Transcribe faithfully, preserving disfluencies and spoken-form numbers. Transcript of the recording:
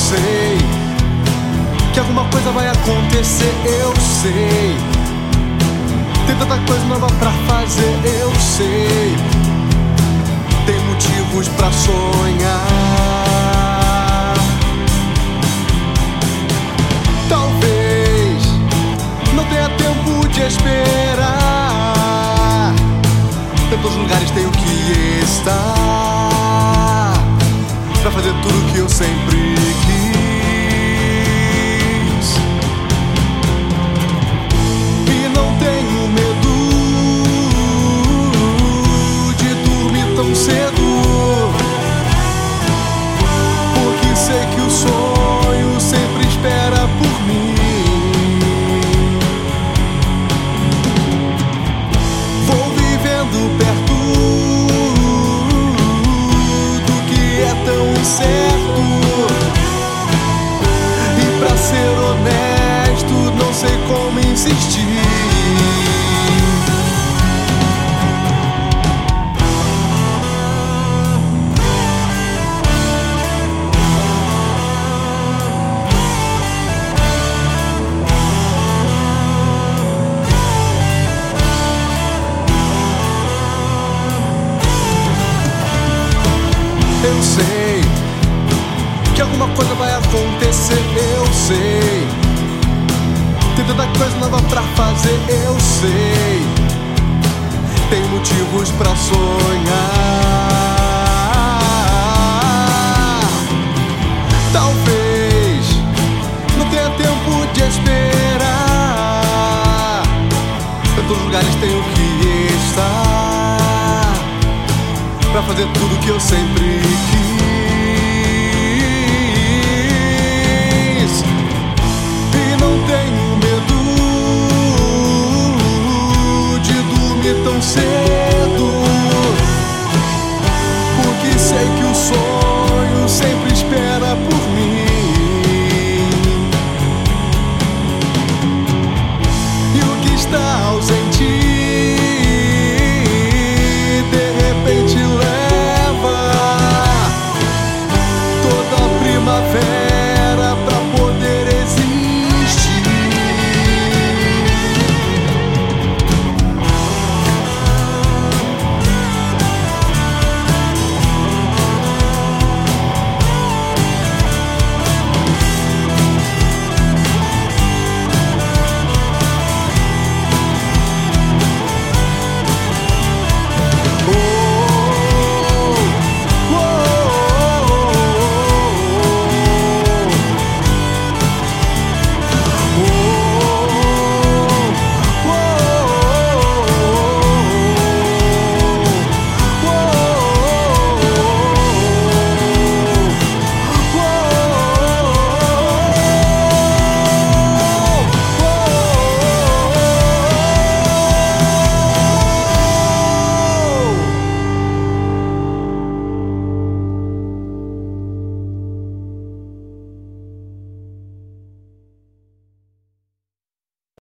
sei que alguma coisa vai acontecer, eu sei. Tem tanta coisa nova pra fazer, eu sei. Tem motivos pra sonhar. Talvez não tenha tempo de esperar. Tantos lugares tenho que estar pra fazer tudo que eu sempre quis. E não tenho medo de dormir tão cedo, porque sei que o sonho sempre espera por mim. Vou vivendo perto do que é tão incerto, e pra ser honesto não sei como insistir. Eu sei que alguma coisa vai acontecer, eu sei. Tem tanta coisa nova pra fazer, eu sei. Tem motivos pra sonhar. Talvez não tenha tempo de esperar. Tantos lugares tenho que estar pra fazer tudo que eu sempre quis. E não tenho medo de dormir tão cedo,